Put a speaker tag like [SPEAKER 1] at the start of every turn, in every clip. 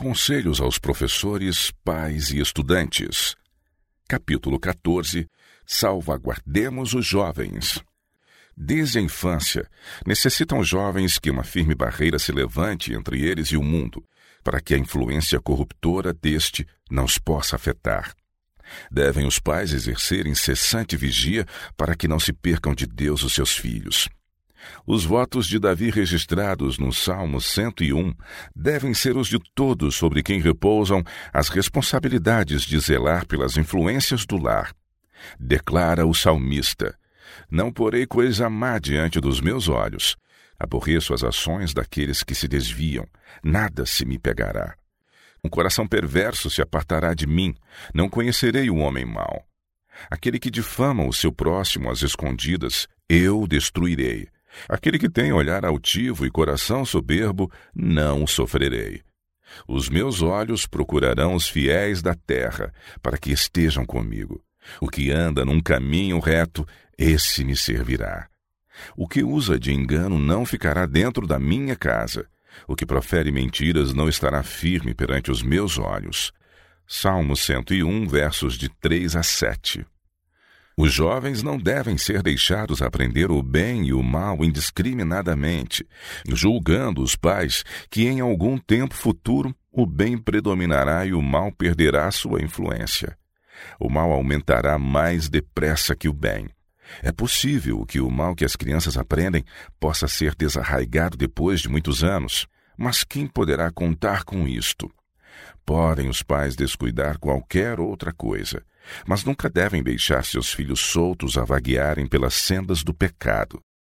[SPEAKER 1] Conselhos aos professores, pais e estudantes. Capítulo 14. Salvaguardemos os jovens. Desde a infância, necessitam os jovens que uma firme barreira se levante entre eles e o mundo, para que a influência corruptora deste não os possa afetar. Devem os pais exercer incessante vigia para que não se percam de Deus os seus filhos. Os votos de Davi registrados no Salmo 101 devem ser os de todos sobre quem repousam as responsabilidades de zelar pelas influências do lar. Declara o salmista: não porei coisa má diante dos meus olhos. Aborreço as ações daqueles que se desviam. Nada se me pegará. Um coração perverso se apartará de mim. Não conhecerei o homem mau. Aquele que difama o seu próximo às escondidas, eu o destruirei. Aquele que tem olhar altivo e coração soberbo, não o sofrerei. Os meus olhos procurarão os fiéis da terra, para que estejam comigo. O que anda num caminho reto, esse me servirá. O que usa de engano não ficará dentro da minha casa. O que profere mentiras não estará firme perante os meus olhos. Salmo 101, versos de 3 a 7. Os jovens não devem ser deixados aprender o bem e o mal indiscriminadamente, julgando os pais que em algum tempo futuro o bem predominará e o mal perderá sua influência. O mal aumentará mais depressa que o bem. É possível que o mal que as crianças aprendem possa ser desarraigado depois de muitos anos, mas quem poderá contar com isto? Podem os pais descuidar qualquer outra coisa, mas nunca devem deixar seus filhos soltos a vaguearem pelas sendas do pecado.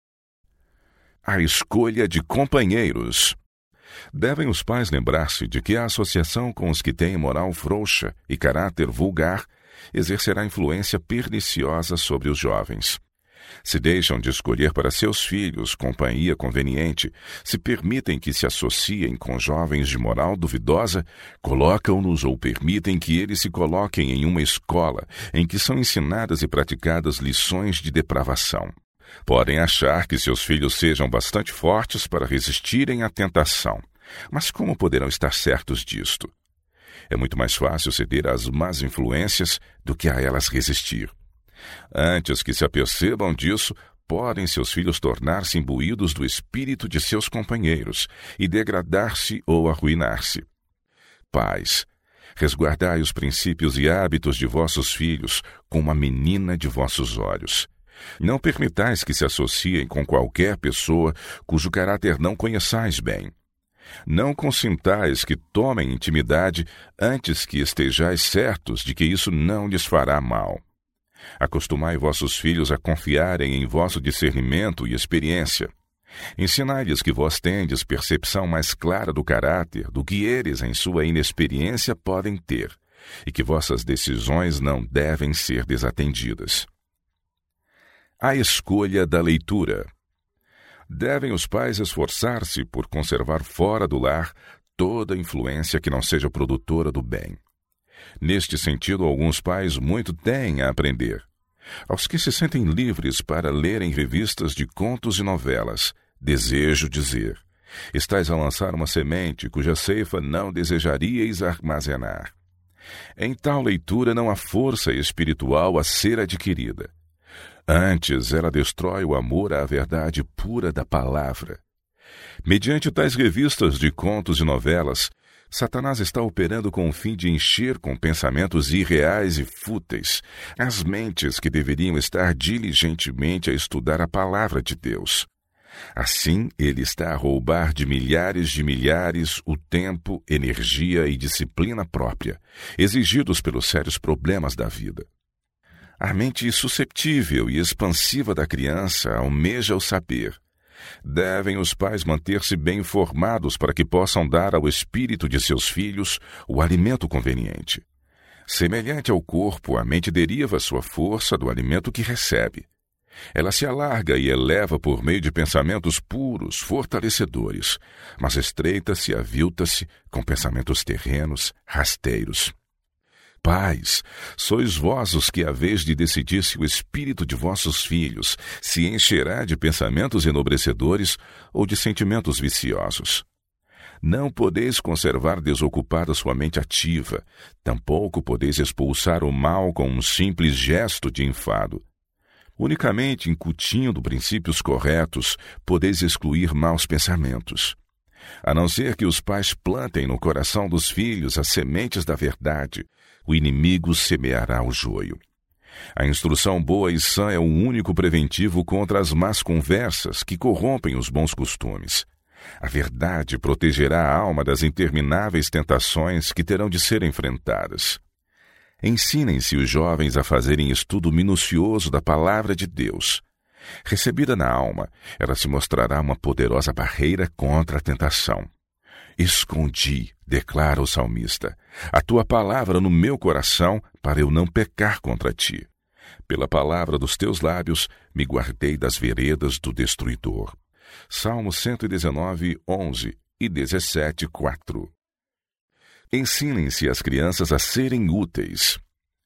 [SPEAKER 1] A escolha de companheiros. Devem os pais lembrar-se de que a associação com os que têm moral frouxa e caráter vulgar exercerá influência perniciosa sobre os jovens. Se deixam de escolher para seus filhos companhia conveniente, se permitem que se associem com jovens de moral duvidosa, colocam-nos ou permitem que eles se coloquem em uma escola em que são ensinadas e praticadas lições de depravação. Podem achar que seus filhos sejam bastante fortes para resistirem à tentação, mas como poderão estar certos disto? É muito mais fácil ceder às más influências do que a elas resistir. Antes que se apercebam disso, podem seus filhos tornar-se imbuídos do espírito de seus companheiros e degradar-se ou arruinar-se. Pais, resguardai os princípios e hábitos de vossos filhos como a menina de vossos olhos. Não permitais que se associem com qualquer pessoa cujo caráter não conheçais bem. Não consintais que tomem intimidade antes que estejais certos de que isso não lhes fará mal. Acostumai vossos filhos a confiarem em vosso discernimento e experiência. Ensinai-lhes que vós tendes percepção mais clara do caráter do que eles, em sua inexperiência, podem ter, e que vossas decisões não devem ser desatendidas. A escolha da leitura. Devem os pais esforçar-se por conservar fora do lar toda influência que não seja produtora do bem. Neste sentido, alguns pais muito têm a aprender. Aos que se sentem livres para lerem revistas de contos e novelas, desejo dizer: estais a lançar uma semente cuja ceifa não desejaríeis armazenar. Em tal leitura não há força espiritual a ser adquirida. Antes, ela destrói o amor à verdade pura da palavra. Mediante tais revistas de contos e novelas, Satanás está operando com o fim de encher com pensamentos irreais e fúteis as mentes que deveriam estar diligentemente a estudar a palavra de Deus. Assim, ele está a roubar de milhares o tempo, energia e disciplina própria, exigidos pelos sérios problemas da vida. A mente susceptível e expansiva da criança almeja o saber. Devem os pais manter-se bem informados para que possam dar ao espírito de seus filhos o alimento conveniente. Semelhante ao corpo, a mente deriva sua força do alimento que recebe. Ela se alarga e eleva por meio de pensamentos puros, fortalecedores, mas estreita-se e avilta-se com pensamentos terrenos, rasteiros. Pais, sois vós os que haveis de decidir se o espírito de vossos filhos se encherá de pensamentos enobrecedores ou de sentimentos viciosos. Não podeis conservar desocupada sua mente ativa, tampouco podeis expulsar o mal com um simples gesto de enfado. Unicamente incutindo princípios corretos, podeis excluir maus pensamentos. A não ser que os pais plantem no coração dos filhos as sementes da verdade, o inimigo semeará o joio. A instrução boa e sã é o único preventivo contra as más conversas que corrompem os bons costumes. A verdade protegerá a alma das intermináveis tentações que terão de ser enfrentadas. Ensinem-se os jovens a fazerem estudo minucioso da palavra de Deus. Recebida na alma, ela se mostrará uma poderosa barreira contra a tentação. Escondi, declara o salmista, a tua palavra no meu coração para eu não pecar contra ti. Pela palavra dos teus lábios me guardei das veredas do destruidor. Salmo 119, 11 e 17, 4. Ensinem-se as crianças a serem úteis.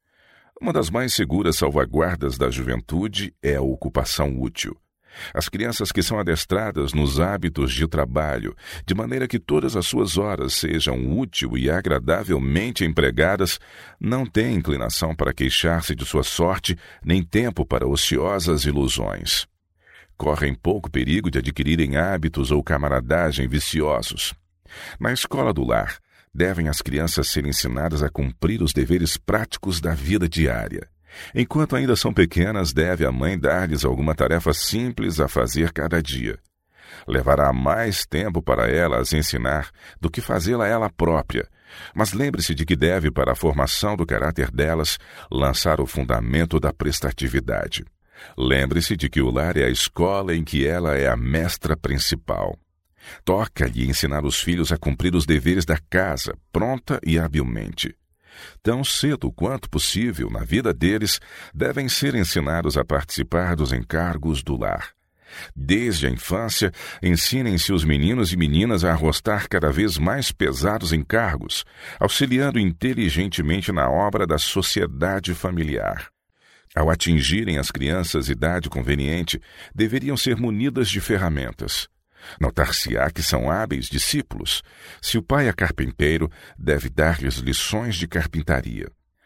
[SPEAKER 1] Uma das mais seguras salvaguardas da juventude é a ocupação útil. As crianças que são adestradas nos hábitos de trabalho, de maneira que todas as suas horas sejam útil e agradavelmente empregadas, não têm inclinação para queixar-se de sua sorte, nem tempo para ociosas ilusões. Correm pouco perigo de adquirirem hábitos ou camaradagem viciosos. Na escola do lar, devem as crianças ser ensinadas a cumprir os deveres práticos da vida diária. Enquanto ainda são pequenas, deve a mãe dar-lhes alguma tarefa simples a fazer cada dia. Levará mais tempo para ela as ensinar do que fazê-la ela própria, mas lembre-se de que deve, para a formação do caráter delas, lançar o fundamento da prestatividade. Lembre-se de que o lar é a escola em que ela é a mestra principal. Toca-lhe ensinar os filhos a cumprir os deveres da casa, pronta e habilmente. Tão cedo quanto possível na vida deles, devem ser ensinados a participar dos encargos do lar. Desde a infância, ensinem-se os meninos e meninas a arrostar cada vez mais pesados encargos, auxiliando inteligentemente na obra da sociedade familiar. Ao atingirem as crianças idade conveniente, deveriam ser munidas de ferramentas. Notar-se-á que são hábeis discípulos. Se o pai é carpinteiro, deve dar-lhes lições de carpintaria.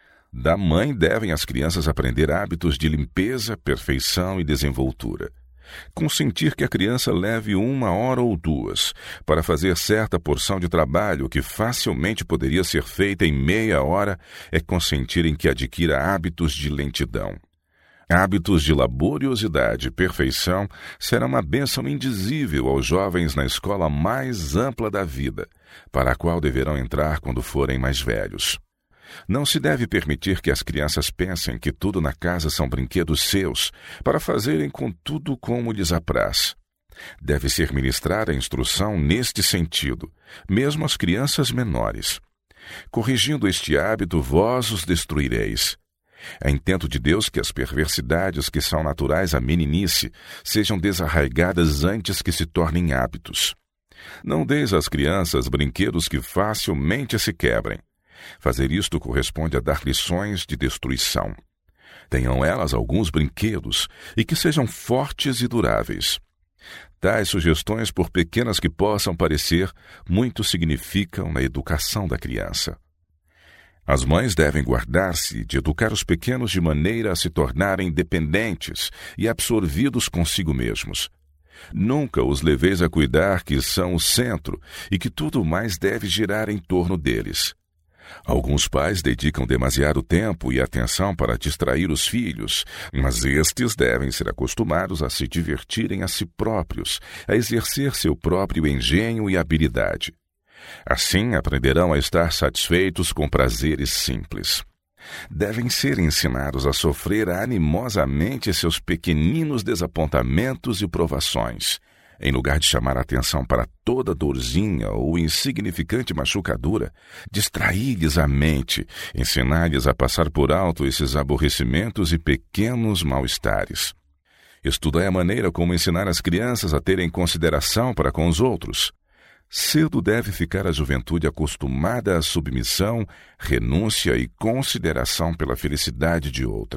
[SPEAKER 1] Da mãe devem as crianças aprender hábitos de limpeza, perfeição e desenvoltura. Consentir que a criança leve 1 hora ou 2 para fazer certa porção de trabalho que facilmente poderia ser feita em meia hora é consentir em que adquira hábitos de lentidão. Hábitos de laboriosidade e perfeição serão uma bênção indizível aos jovens na escola mais ampla da vida, para a qual deverão entrar quando forem mais velhos. Não se deve permitir que as crianças pensem que tudo na casa são brinquedos seus, para fazerem com tudo como lhes apraz. Deve ser ministrada a instrução neste sentido, mesmo às crianças menores. Corrigindo este hábito, vós os destruireis. É intento de Deus que as perversidades que são naturais à meninice sejam desarraigadas antes que se tornem hábitos. Não deis às crianças brinquedos que facilmente se quebrem. Fazer isto corresponde a dar lições de destruição. Tenham elas alguns brinquedos e que sejam fortes e duráveis. Tais sugestões, por pequenas que possam parecer, muito significam na educação da criança. As mães devem guardar-se de educar os pequenos de maneira a se tornarem dependentes e absorvidos consigo mesmos. Nunca os leveis a cuidar que são o centro e que tudo mais deve girar em torno deles. Alguns pais dedicam demasiado tempo e atenção para distrair os filhos, mas estes devem ser acostumados a se divertirem a si próprios, a exercer seu próprio engenho e habilidade. Assim aprenderão a estar satisfeitos com prazeres simples. Devem ser ensinados a sofrer animosamente seus pequeninos desapontamentos e provações. Em lugar de chamar a atenção para toda dorzinha ou insignificante machucadura, distraí-lhes a mente, ensinar-lhes a passar por alto esses aborrecimentos e pequenos mal-estares. Estudai a maneira como ensinar as crianças a terem consideração para com os outros. Cedo deve ficar a juventude acostumada à submissão, renúncia e consideração pela felicidade de outrem.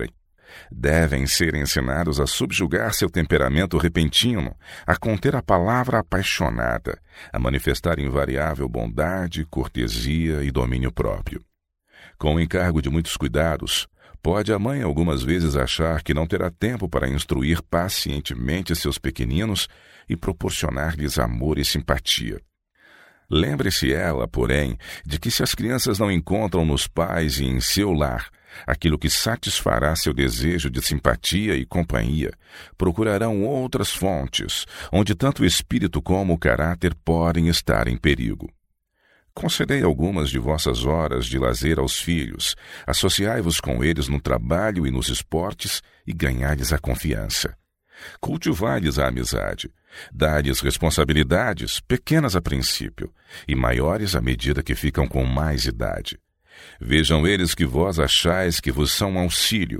[SPEAKER 1] devem ser ensinados a subjugar seu temperamento repentino, a conter a palavra apaixonada, a manifestar invariável bondade, cortesia e domínio próprio. Com o encargo de muitos cuidados, pode a mãe algumas vezes achar que não terá tempo para instruir pacientemente seus pequeninos e proporcionar-lhes amor e simpatia. Lembre-se ela, porém, de que se as crianças não encontram nos pais e em seu lar aquilo que satisfará seu desejo de simpatia e companhia, procurarão outras fontes, onde tanto o espírito como o caráter podem estar em perigo. Concedei algumas de vossas horas de lazer aos filhos, associai-vos com eles no trabalho e nos esportes e ganhai-lhes a confiança. Cultivai-lhes a amizade, dai-lhes responsabilidades, pequenas a princípio, e maiores à medida que ficam com mais idade. Vejam eles que vós achais que vos são auxílio.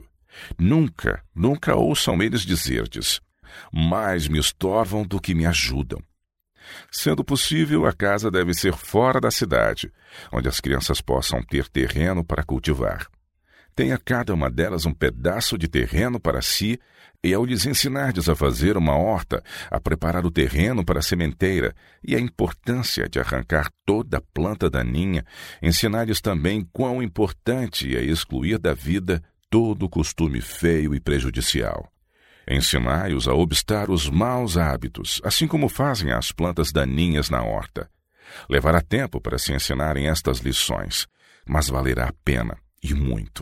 [SPEAKER 1] Nunca ouçam eles dizer-lhes: mais me estorvam do que me ajudam. Sendo possível, a casa deve ser fora da cidade, onde as crianças possam ter terreno para cultivar. Tenha cada uma delas um pedaço de terreno para si, e ao lhes ensinar-lhes a fazer uma horta, a preparar o terreno para a sementeira e a importância de arrancar toda planta daninha, ensinar-lhes também quão importante é excluir da vida todo costume feio e prejudicial. Ensinai-os a obstar os maus hábitos, assim como fazem as plantas daninhas na horta. Levará tempo para se ensinarem estas lições, mas valerá a pena, e muito.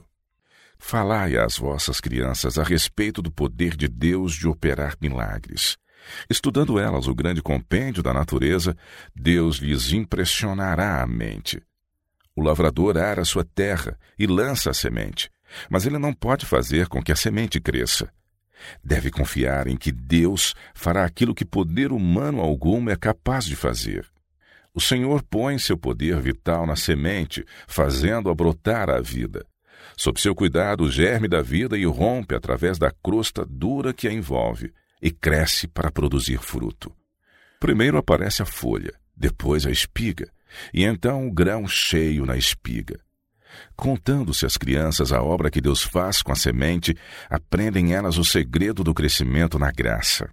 [SPEAKER 1] Falai às vossas crianças a respeito do poder de Deus de operar milagres. Estudando elas o grande compêndio da natureza, Deus lhes impressionará a mente. O lavrador ara sua terra e lança a semente, mas ele não pode fazer com que a semente cresça. Deve confiar em que Deus fará aquilo que poder humano algum é capaz de fazer. O Senhor põe seu poder vital na semente, fazendo-a brotar a vida. Sob seu cuidado, o germe da vida irrompe através da crosta dura que a envolve e cresce para produzir fruto. Primeiro aparece a folha, depois a espiga, e então o grão cheio na espiga. Contando-se às crianças a obra que Deus faz com a semente, aprendem elas o segredo do crescimento na graça.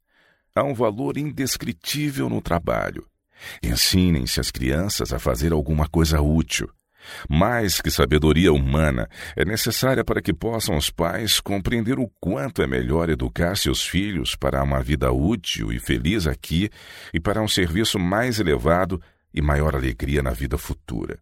[SPEAKER 1] Há um valor indescritível no trabalho. Ensinem-se as crianças a fazer alguma coisa útil. Mais que sabedoria humana, é necessária para que possam os pais compreender o quanto é melhor educar seus filhos para uma vida útil e feliz aqui e para um serviço mais elevado e maior alegria na vida futura.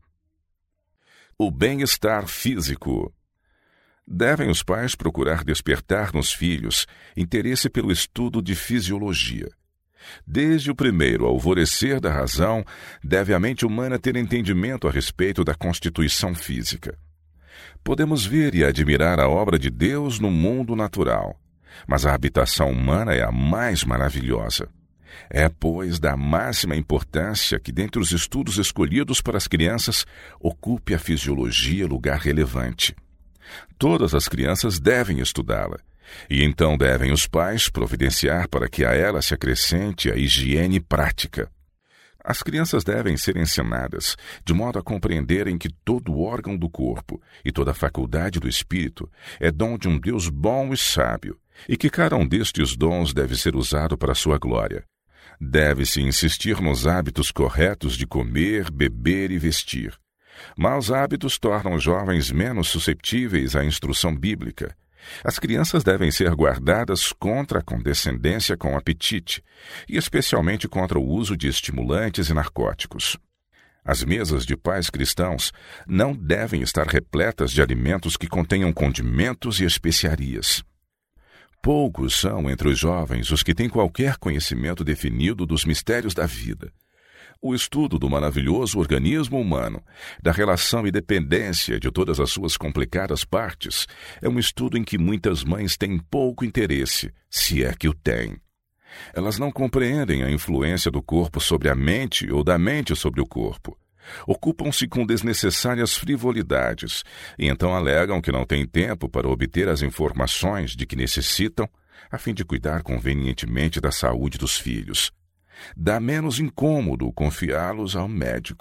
[SPEAKER 1] O bem-estar físico. Devem os pais procurar despertar nos filhos interesse pelo estudo de fisiologia. Desde o primeiro alvorecer da razão, deve a mente humana ter entendimento a respeito da constituição física. Podemos ver e admirar a obra de Deus no mundo natural, mas a habitação humana é a mais maravilhosa. É, pois, da máxima importância que, dentre os estudos escolhidos para as crianças, ocupe a fisiologia lugar relevante. Todas as crianças devem estudá-la, e então devem os pais providenciar para que a ela se acrescente a higiene prática. As crianças devem ser ensinadas de modo a compreenderem que todo órgão do corpo e toda faculdade do espírito é dom de um Deus bom e sábio, e que cada um destes dons deve ser usado para a sua glória. Deve-se insistir nos hábitos corretos de comer, beber e vestir. Maus hábitos tornam os jovens menos susceptíveis à instrução bíblica. As crianças devem ser guardadas contra a condescendência com o apetite, e especialmente contra o uso de estimulantes e narcóticos. As mesas de pais cristãos não devem estar repletas de alimentos que contenham condimentos e especiarias. Poucos são entre os jovens os que têm qualquer conhecimento definido dos mistérios da vida. O estudo do maravilhoso organismo humano, da relação e dependência de todas as suas complicadas partes, é um estudo em que muitas mães têm pouco interesse, se é que o têm. Elas não compreendem a influência do corpo sobre a mente ou da mente sobre o corpo. Ocupam-se com desnecessárias frivolidades e então alegam que não têm tempo para obter as informações de que necessitam a fim de cuidar convenientemente da saúde dos filhos. Dá menos incômodo confiá-los ao médico.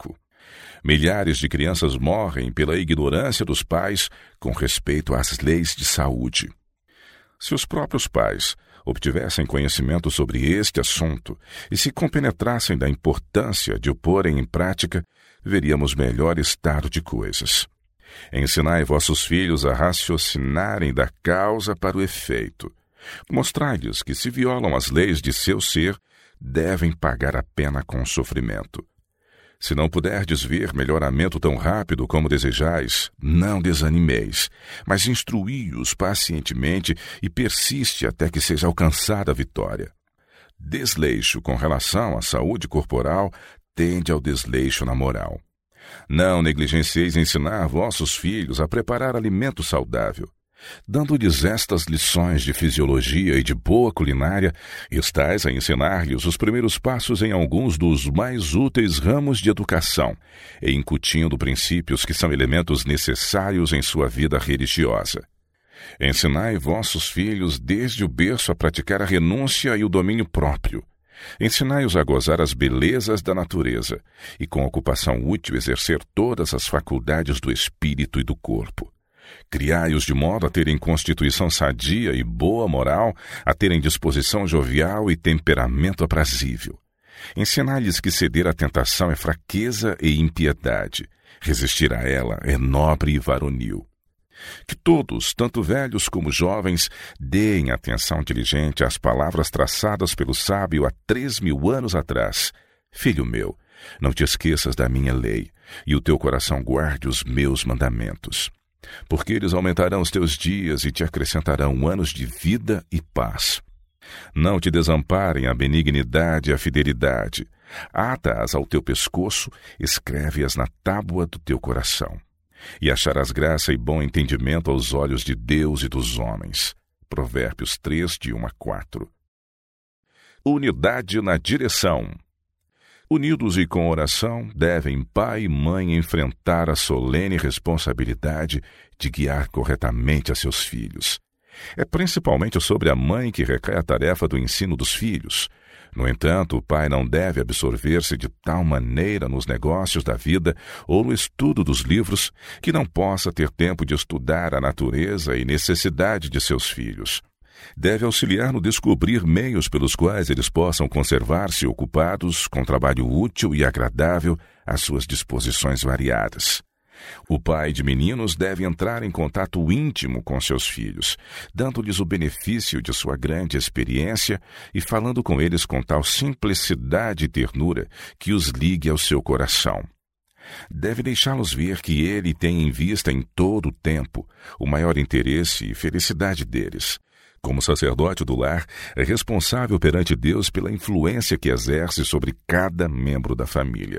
[SPEAKER 1] Milhares de crianças morrem pela ignorância dos pais com respeito às leis de saúde. Se os próprios pais obtivessem conhecimento sobre este assunto e se compenetrassem da importância de o porem em prática, veríamos melhor estado de coisas. Ensinai vossos filhos a raciocinarem da causa para o efeito. Mostrai-lhes que, se violam as leis de seu ser, devem pagar a pena com sofrimento. Se não puderdes ver melhoramento tão rápido como desejais, não desanimeis, mas instruí-os pacientemente e persiste até que seja alcançada a vitória. Desleixo com relação à saúde corporal tende ao desleixo na moral. Não negligencieis ensinar vossos filhos a preparar alimento saudável. Dando-lhes estas lições de fisiologia e de boa culinária, estais a ensinar-lhes os primeiros passos em alguns dos mais úteis ramos de educação, e incutindo princípios que são elementos necessários em sua vida religiosa. Ensinai vossos filhos desde o berço a praticar a renúncia e o domínio próprio. Ensinai-os a gozar as belezas da natureza e, com ocupação útil, exercer todas as faculdades do espírito e do corpo. Criai-os de modo a terem constituição sadia e boa moral, a terem disposição jovial e temperamento aprazível. Ensinai-lhes que ceder à tentação é fraqueza e impiedade, resistir a ela é nobre e varonil. Que todos, tanto velhos como jovens, deem atenção diligente às palavras traçadas pelo sábio há 3.000 anos atrás. Filho meu, não te esqueças da minha lei, e o teu coração guarde os meus mandamentos. Porque eles aumentarão os teus dias e te acrescentarão anos de vida e paz. Não te desamparem a benignidade e a fidelidade. Ata-as ao teu pescoço, escreve-as na tábua do teu coração. E acharás graça e bom entendimento aos olhos de Deus e dos homens. Provérbios 3, de 1 a 4. Unidade na direção. Unidos e com oração, devem pai e mãe enfrentar a solene responsabilidade de guiar corretamente a seus filhos. É principalmente sobre a mãe que recai a tarefa do ensino dos filhos. No entanto, o pai não deve absorver-se de tal maneira nos negócios da vida ou no estudo dos livros que não possa ter tempo de estudar a natureza e necessidade de seus filhos. Deve auxiliar no descobrir meios pelos quais eles possam conservar-se ocupados com trabalho útil e agradável às suas disposições variadas. O pai de meninos deve entrar em contato íntimo com seus filhos, dando-lhes o benefício de sua grande experiência e falando com eles com tal simplicidade e ternura que os ligue ao seu coração. Deve deixá-los ver que ele tem em vista em todo o tempo o maior interesse e felicidade deles. Como sacerdote do lar, é responsável perante Deus pela influência que exerce sobre cada membro da família.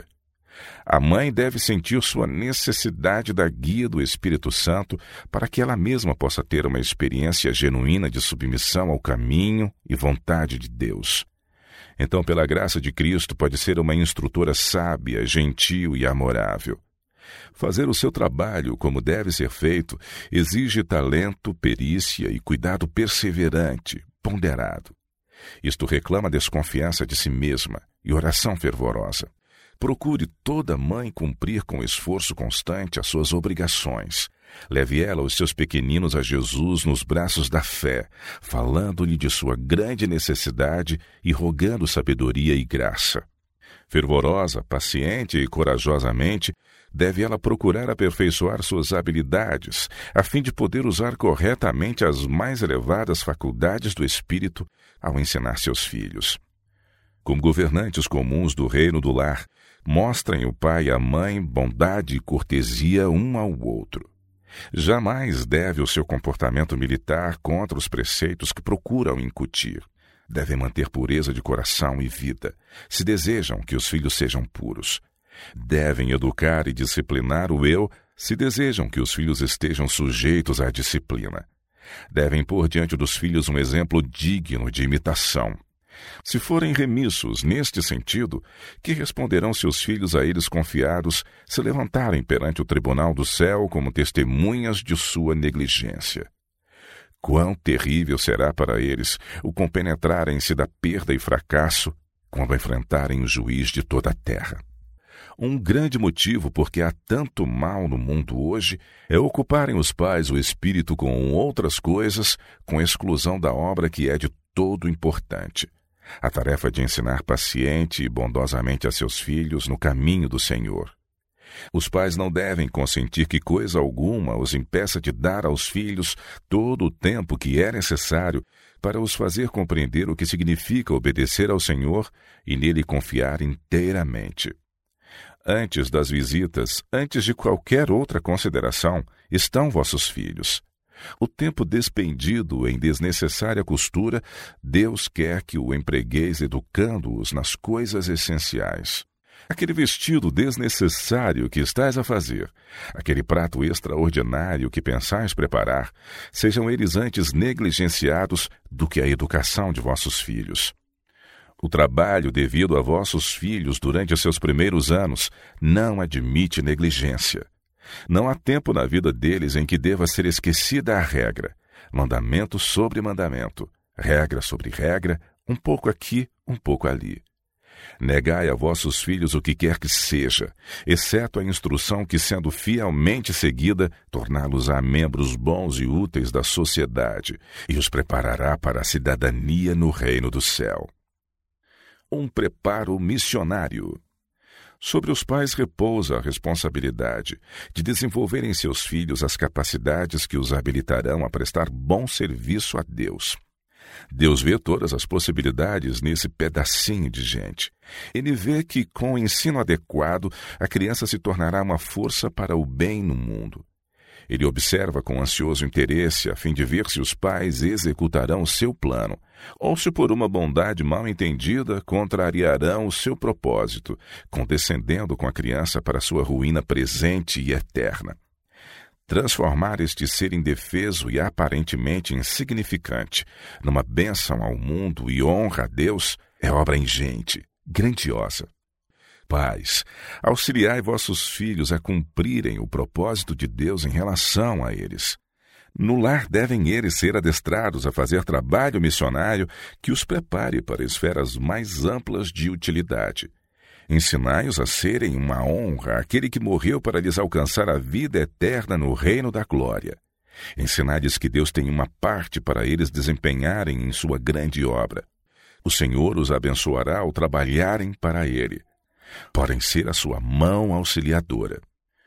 [SPEAKER 1] A mãe deve sentir sua necessidade da guia do Espírito Santo para que ela mesma possa ter uma experiência genuína de submissão ao caminho e vontade de Deus. Então, pela graça de Cristo, pode ser uma instrutora sábia, gentil e amorável. Fazer o seu trabalho como deve ser feito exige talento, perícia e cuidado perseverante, ponderado. Isto reclama desconfiança de si mesma e oração fervorosa. Procure toda mãe cumprir com esforço constante as suas obrigações. Leve ela os seus pequeninos a Jesus nos braços da fé, falando-lhe de sua grande necessidade e rogando sabedoria e graça. Fervorosa, paciente e corajosamente, deve ela procurar aperfeiçoar suas habilidades, a fim de poder usar corretamente as mais elevadas faculdades do espírito ao ensinar seus filhos. Como governantes comuns do reino do lar, mostrem o pai e a mãe bondade e cortesia um ao outro. Jamais deve o seu comportamento militar contra os preceitos que procuram incutir. Devem manter pureza de coração e vida, se desejam que os filhos sejam puros. Devem educar e disciplinar o eu, se desejam que os filhos estejam sujeitos à disciplina. Devem pôr diante dos filhos um exemplo digno de imitação. Se forem remissos neste sentido, que responderão seus filhos a eles confiados se levantarem perante o tribunal do céu como testemunhas de sua negligência? Quão terrível será para eles o compenetrarem-se da perda e fracasso quando enfrentarem o juiz de toda a terra. Um grande motivo porque há tanto mal no mundo hoje é ocuparem os pais o espírito com outras coisas, com exclusão da obra que é de todo importante. A tarefa de ensinar paciente e bondosamente a seus filhos no caminho do Senhor. Os pais não devem consentir que coisa alguma os impeça de dar aos filhos todo o tempo que é necessário para os fazer compreender o que significa obedecer ao Senhor e nele confiar inteiramente. Antes das visitas, antes de qualquer outra consideração, estão vossos filhos. O tempo despendido em desnecessária costura, Deus quer que o empregueis educando-os nas coisas essenciais. Aquele vestido desnecessário que estás a fazer, aquele prato extraordinário que pensais preparar, sejam eles antes negligenciados do que a educação de vossos filhos. O trabalho devido a vossos filhos durante seus primeiros anos não admite negligência. Não há tempo na vida deles em que deva ser esquecida a regra, mandamento sobre mandamento, regra sobre regra, um pouco aqui, um pouco ali. Negai a vossos filhos o que quer que seja, exceto a instrução que, sendo fielmente seguida, torná-los-á membros bons e úteis da sociedade e os preparará para a cidadania no reino do céu. Um preparo missionário. Sobre os pais repousa a responsabilidade de desenvolver em seus filhos as capacidades que os habilitarão a prestar bom serviço a Deus. Deus vê todas as possibilidades nesse pedacinho de gente. Ele vê que, com o ensino adequado, a criança se tornará uma força para o bem no mundo. Ele observa com ansioso interesse a fim de ver se os pais executarão o seu plano, ou se por uma bondade mal entendida contrariarão o seu propósito, condescendendo com a criança para sua ruína presente e eterna. Transformar este ser indefeso e aparentemente insignificante numa bênção ao mundo e honra a Deus é obra ingente, grandiosa. Pais, auxiliai vossos filhos a cumprirem o propósito de Deus em relação a eles. No lar devem eles ser adestrados a fazer trabalho missionário que os prepare para esferas mais amplas de utilidade. Ensinai-os a serem uma honra àquele que morreu para lhes alcançar a vida eterna no reino da glória. Ensinai-lhes que Deus tem uma parte para eles desempenharem em sua grande obra. O Senhor os abençoará ao trabalharem para Ele. Podem ser a sua mão auxiliadora.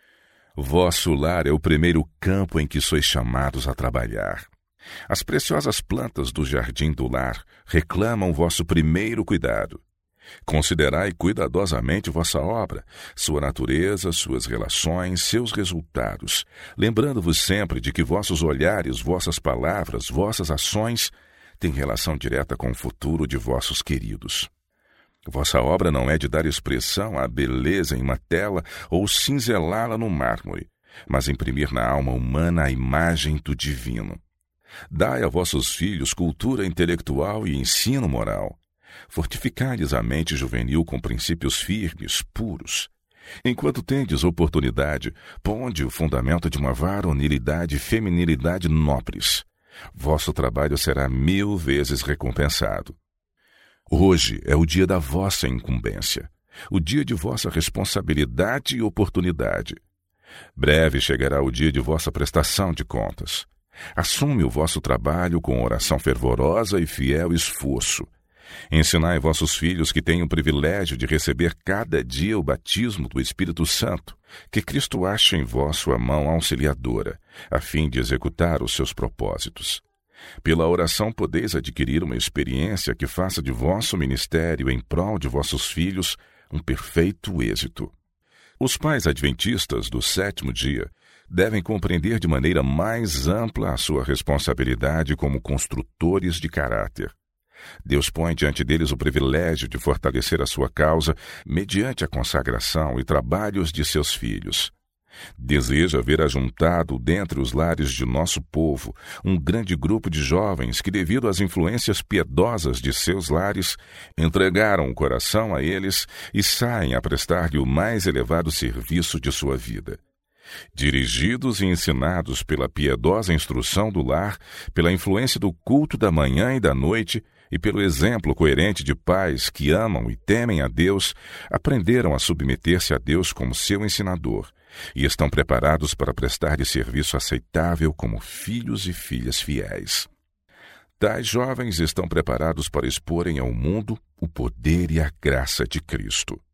[SPEAKER 1] Vosso lar é o primeiro campo em que sois chamados a trabalhar. As preciosas plantas do jardim do lar reclamam vosso primeiro cuidado. Considerai cuidadosamente vossa obra, sua natureza, suas relações, seus resultados, lembrando-vos sempre de que vossos olhares, vossas palavras, vossas ações têm relação direta com o futuro de vossos queridos. Vossa obra não é de dar expressão à beleza em uma tela ou cinzelá-la no mármore, mas imprimir na alma humana a imagem do divino. Dai a vossos filhos cultura intelectual e ensino moral. Fortificai-lhes a mente juvenil com princípios firmes, puros. Enquanto tendes oportunidade, ponde o fundamento de uma varonilidade e feminilidade nobres. Vosso trabalho será 1000 vezes recompensado. Hoje é o dia da vossa incumbência, o dia de vossa responsabilidade e oportunidade. Breve chegará o dia de vossa prestação de contas. Assume o vosso trabalho com oração fervorosa e fiel esforço. Ensinai vossos filhos que têm o privilégio de receber cada dia o batismo do Espírito Santo, que Cristo ache em vós sua mão auxiliadora, a fim de executar os seus propósitos. Pela oração podeis adquirir uma experiência que faça de vosso ministério em prol de vossos filhos um perfeito êxito. Os pais adventistas do 7º dia devem compreender de maneira mais ampla a sua responsabilidade como construtores de caráter. Deus põe diante deles o privilégio de fortalecer a sua causa mediante a consagração e trabalhos de seus filhos. Deseja ver ajuntado dentre os lares de nosso povo um grande grupo de jovens que, devido às influências piedosas de seus lares, entregaram o coração a eles e saem a prestar-lhe o mais elevado serviço de sua vida. Dirigidos e ensinados pela piedosa instrução do lar, pela influência do culto da manhã e da noite, e pelo exemplo coerente de pais que amam e temem a Deus, aprenderam a submeter-se a Deus como seu ensinador e estão preparados para prestar de serviço aceitável como filhos e filhas fiéis. Tais jovens estão preparados para exporem ao mundo o poder e a graça de Cristo.